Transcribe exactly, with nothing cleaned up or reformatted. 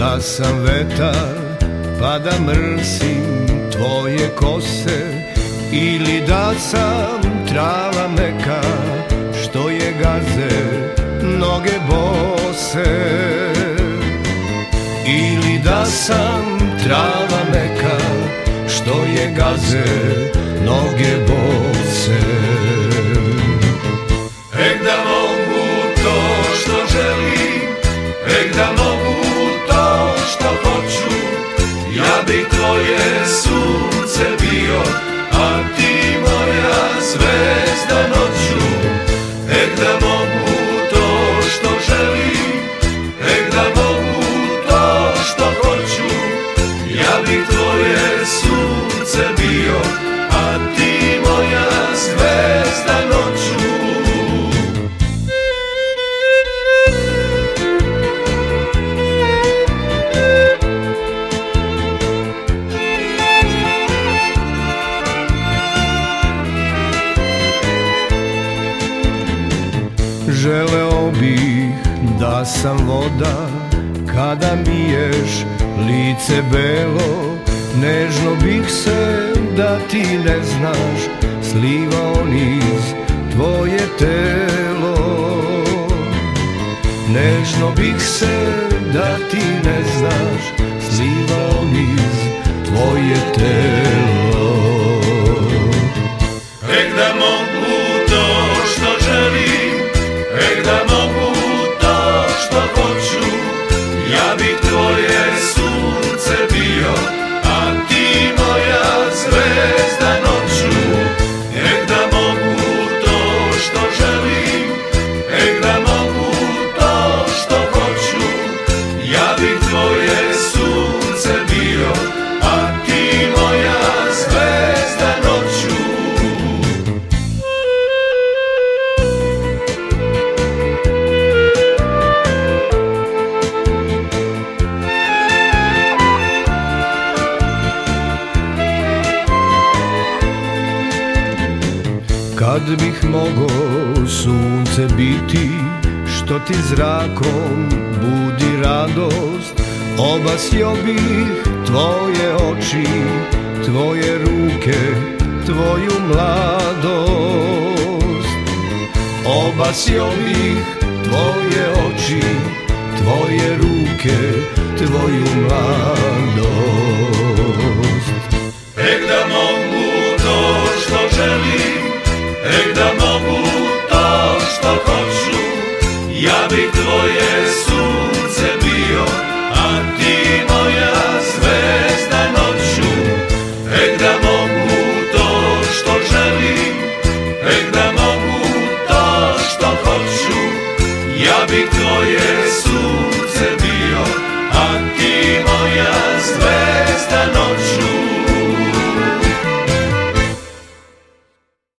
da sam vetar pa da mrsim tvoje kose, ili da sam trava meka što je gaze noge bose, ili da sam trava meka što je gaze noge bose. Ek da mogu to što želim, ek da mogu to što hoću, ja bi tvoje sunce bio, a ti moja zvezda noću. Ek da mogu to što želim, ek da mogu to što hoću, ja bi tvoje sunce bio, a ti moja zvezda noću. Želeo bih da sam voda kada miješ lice belo, nežno bih se da ti ne znaš slivao niz tvoje telo. Nežno bih se da ti ne znaš slivao niz tvoje telo. Ek da mogu to što želim, ek da mogu to što hoću, ja bih tvoje sunce bio, a ti moja zvezda noću. Ek da mogu to što želim, ek da mogu to što hoću, ja bih tvoje sunce bio, a ti moja zvezda noću. Kad bih mogao sunce biti, što ti zrakom budi radost, obasio bih tvoje oči, tvoje ruke, tvoju mladost. Obasio bih tvoje oči, tvoje ruke, tvoju mladost. Ek da mogu to što želim, ek da mogu to što hoću, ja bih tvoje sunce bio, a ti moja zvezda noću. Ek da mogu to što želim, ek da mogu to što hoću, ja bih tvoje sunce bio, a ti moja zvezda noću.